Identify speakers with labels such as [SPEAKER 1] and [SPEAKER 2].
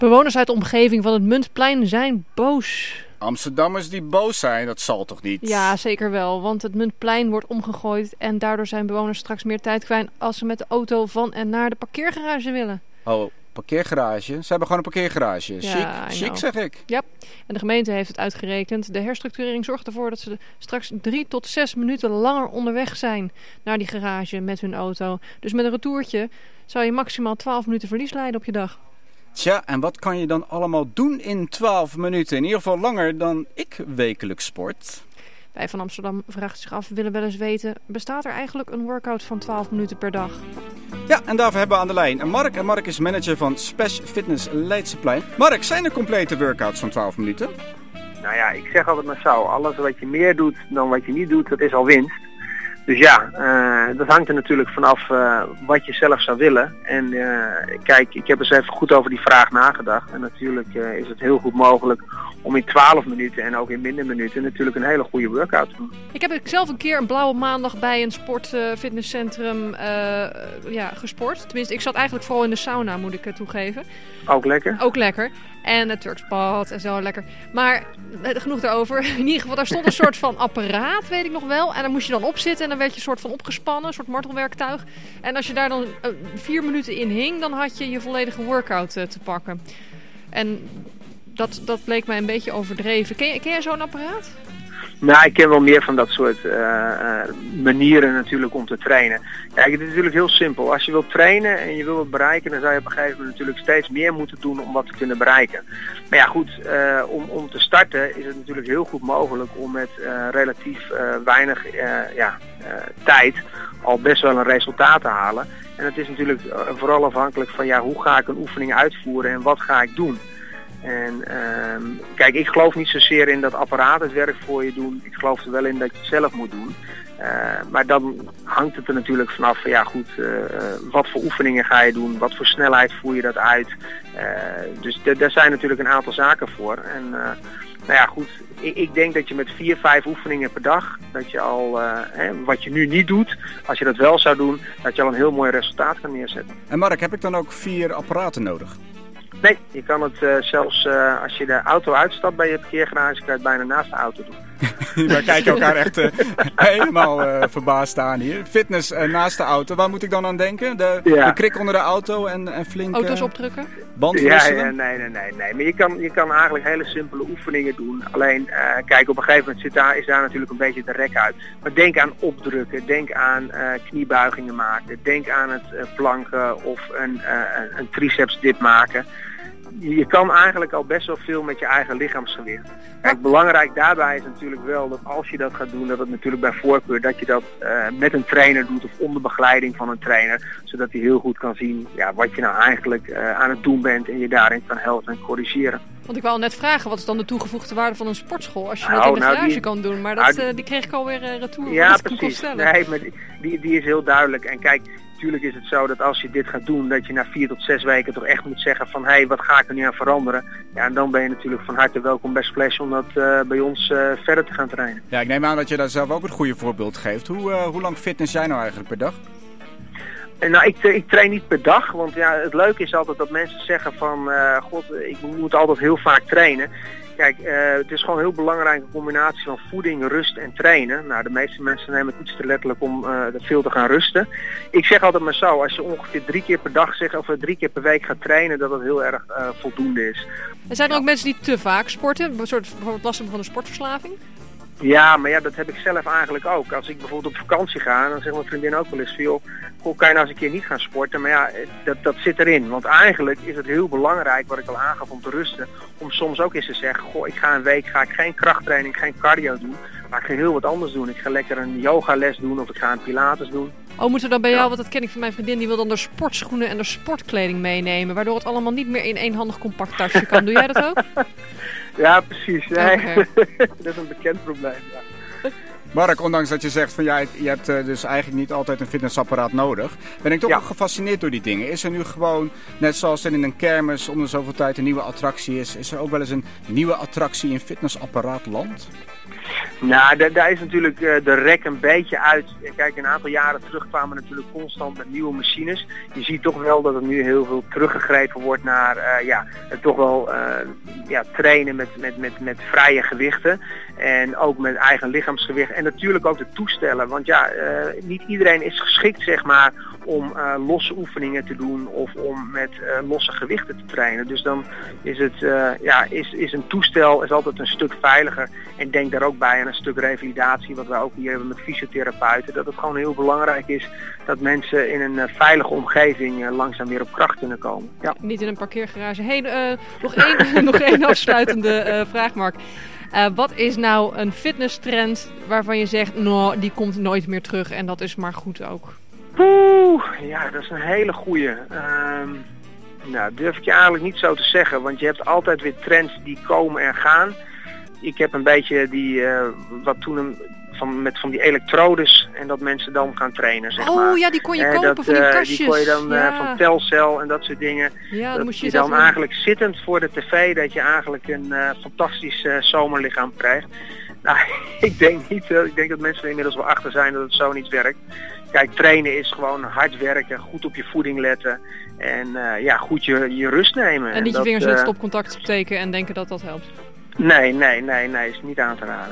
[SPEAKER 1] Bewoners uit de omgeving van het Muntplein zijn boos.
[SPEAKER 2] Amsterdammers die boos zijn, dat zal toch niet?
[SPEAKER 1] Ja, zeker wel, want het Muntplein wordt omgegooid en daardoor zijn bewoners straks meer tijd kwijt als ze met de auto van en naar de parkeergarage willen.
[SPEAKER 2] Oh, parkeergarage? Ze hebben gewoon een parkeergarage.
[SPEAKER 1] Ja,
[SPEAKER 2] chic zeg ik.
[SPEAKER 1] Ja, en de gemeente heeft het uitgerekend. De herstructurering zorgt ervoor dat ze straks 3 tot 6 minuten langer onderweg zijn naar die garage met hun auto. Dus met een retourtje zou je maximaal 12 minuten verlies leiden op je dag.
[SPEAKER 2] Tja, en wat kan je dan allemaal doen in 12 minuten? In ieder geval langer dan ik wekelijks sport.
[SPEAKER 1] Wij van Amsterdam vragen zich af, willen wel eens weten, bestaat er eigenlijk een workout van 12 minuten per dag?
[SPEAKER 2] Ja, en daarvoor hebben we aan de lijn Mark. En Mark is manager van Spesh Fitness Leidseplein. Mark, zijn er complete workouts van 12 minuten?
[SPEAKER 3] Nou ja, ik zeg altijd maar zo, alles wat je meer doet dan wat je niet doet, dat is al winst. Dus ja, dat hangt er natuurlijk vanaf wat je zelf zou willen. En kijk, ik heb eens even goed over die vraag nagedacht. En natuurlijk is het heel goed mogelijk om in 12 minuten en ook in minder minuten natuurlijk een hele goede workout te doen.
[SPEAKER 1] Ik heb zelf een keer een blauwe maandag bij een sportfitnesscentrum gesport. Tenminste, ik zat eigenlijk vooral in de sauna, moet ik toegeven.
[SPEAKER 3] Ook lekker?
[SPEAKER 1] Ook lekker. En het Turks bad en zo, lekker. Maar genoeg daarover. In ieder geval, daar stond een soort van apparaat, weet ik nog wel. En daar moest je dan op zitten en dan werd je een soort van opgespannen, een soort martelwerktuig. En als je daar dan 4 minuten in hing, dan had je je volledige workout te pakken. En dat bleek mij een beetje overdreven. Ken jij zo'n apparaat?
[SPEAKER 3] Nou, ik ken wel meer van dat soort manieren natuurlijk om te trainen. Kijk, het is natuurlijk heel simpel. Als je wilt trainen en je wilt wat bereiken, dan zou je op een gegeven moment natuurlijk steeds meer moeten doen om wat te kunnen bereiken. Maar ja goed, om te starten is het natuurlijk heel goed mogelijk om met relatief weinig tijd al best wel een resultaat te halen. En het is natuurlijk vooral afhankelijk van hoe ga ik een oefening uitvoeren en wat ga ik doen. En kijk, ik geloof niet zozeer in dat apparaat het werk voor je doen. Ik geloof er wel in dat je het zelf moet doen. Maar dan hangt het er natuurlijk vanaf van wat voor oefeningen ga je doen, wat voor snelheid voer je dat uit. Dus daar zijn natuurlijk een aantal zaken voor. En ik denk dat je met 4-5 oefeningen per dag, dat je al, wat je nu niet doet, als je dat wel zou doen, dat je al een heel mooi resultaat kan neerzetten.
[SPEAKER 2] En Mark, heb ik dan ook 4 apparaten nodig?
[SPEAKER 3] Nee, je kan het zelfs als je de auto uitstapt bij je parkeergarage, kan je het bijna naast de auto doen.
[SPEAKER 2] We kijken elkaar echt helemaal verbaasd aan hier. Fitness naast de auto, waar moet ik dan aan denken? De krik onder de auto en flink...
[SPEAKER 1] Auto's opdrukken?
[SPEAKER 2] Band wisselen?
[SPEAKER 3] Nee. Maar je kan eigenlijk hele simpele oefeningen doen. Alleen, kijk, op een gegeven moment is daar natuurlijk een beetje de rek uit. Maar denk aan opdrukken, denk aan kniebuigingen maken, denk aan het planken of een triceps dip maken. Je kan eigenlijk al best wel veel met je eigen lichaamsgewicht. Kijk, belangrijk daarbij is natuurlijk wel dat als je dat gaat doen, dat het natuurlijk bij voorkeur dat je dat met een trainer doet of onder begeleiding van een trainer. Zodat hij heel goed kan zien wat je nou eigenlijk aan het doen bent en je daarin kan helpen en corrigeren.
[SPEAKER 1] Want ik wou net vragen, wat is dan de toegevoegde waarde van een sportschool als je dat in de garage kan doen? Maar die kreeg ik alweer retour.
[SPEAKER 3] Ja, precies. Nee, maar die is heel duidelijk. En kijk, natuurlijk is het zo dat als je dit gaat doen, dat je na 4 tot 6 weken toch echt moet zeggen van wat ga ik er nu aan veranderen? Ja, en dan ben je natuurlijk van harte welkom bij Splash om dat bij ons verder te gaan trainen.
[SPEAKER 2] Ja, ik neem aan dat je daar zelf ook het goede voorbeeld geeft. Hoe lang fitness jij nou eigenlijk per dag?
[SPEAKER 3] Nou, ik train niet per dag, want het leuke is altijd dat mensen zeggen van, ik moet altijd heel vaak trainen. Kijk, het is gewoon een heel belangrijke combinatie van voeding, rust en trainen. Nou, de meeste mensen nemen het iets te letterlijk om veel te gaan rusten. Ik zeg altijd maar zo, als je ongeveer 3 keer per dag of 3 keer per week gaat trainen, dat het heel erg voldoende is.
[SPEAKER 1] Er zijn er ook mensen die te vaak sporten, bijvoorbeeld last van een sportverslaving?
[SPEAKER 3] Ja, maar dat heb ik zelf eigenlijk ook. Als ik bijvoorbeeld op vakantie ga, dan zegt mijn vriendin ook wel eens veel, kan je nou eens een keer niet gaan sporten? Maar dat zit erin. Want eigenlijk is het heel belangrijk, wat ik al aangaf, om te rusten. Om soms ook eens te zeggen, ik ga een week geen krachttraining, geen cardio doen. Maar ik ga heel wat anders doen. Ik ga lekker een yogales doen of ik ga een pilates doen.
[SPEAKER 1] Oh, moet er dan bij jou, want dat ken ik van mijn vriendin, die wil dan de sportschoenen en de sportkleding meenemen. Waardoor het allemaal niet meer in één handig compact tasje kan. Doe jij dat ook?
[SPEAKER 3] Ja, precies. Nee.
[SPEAKER 1] Okay.
[SPEAKER 3] Dat is een bekend probleem, ja.
[SPEAKER 2] Mark, ondanks dat je zegt van je hebt dus eigenlijk niet altijd een fitnessapparaat nodig, ben ik toch wel gefascineerd door die dingen. Is er nu gewoon, net zoals er in een kermis om de zoveel tijd een nieuwe attractie is er ook wel eens een nieuwe attractie in fitnessapparaatland?
[SPEAKER 3] Nou, daar is natuurlijk de rek een beetje uit. Kijk, een aantal jaren terug kwamen we natuurlijk constant met nieuwe machines. Je ziet toch wel dat er nu heel veel teruggegrepen wordt naar het toch wel trainen met vrije gewichten. En ook met eigen lichaamsgewicht. En natuurlijk ook de toestellen. Want niet iedereen is geschikt, zeg maar, om losse oefeningen te doen of om met losse gewichten te trainen. Dus dan is het is een toestel is altijd een stuk veiliger. En denk daar ook bij aan een stuk revalidatie, wat wij ook hier hebben met fysiotherapeuten. Dat het gewoon heel belangrijk is dat mensen in een veilige omgeving langzaam weer op kracht kunnen komen. Ja.
[SPEAKER 1] Niet in een parkeergarage. Hey, nog één afsluitende vraag, Mark. Wat is nou een fitnesstrend waarvan je zegt, die komt nooit meer terug en dat is maar goed ook?
[SPEAKER 3] Ja, dat is een hele goeie. Durf ik je eigenlijk niet zo te zeggen, want je hebt altijd weer trends die komen en gaan. Ik heb een beetje met van die elektrodes en dat mensen dan gaan trainen, zeg maar.
[SPEAKER 1] Ja, die kon je kopen van die kastjes.
[SPEAKER 3] Die kon je dan van Telcel en dat soort dingen.
[SPEAKER 1] Ja,
[SPEAKER 3] dan moest je dan eigenlijk zittend voor de tv, dat je eigenlijk een fantastisch zomerlichaam krijgt. Nou, ik denk dat mensen er inmiddels wel achter zijn dat het zo niet werkt. Kijk, trainen is gewoon hard werken, goed op je voeding letten en goed je rust nemen.
[SPEAKER 1] En niet je vingers in het stopcontact steken en denken dat dat helpt.
[SPEAKER 3] Nee, is niet aan te raden.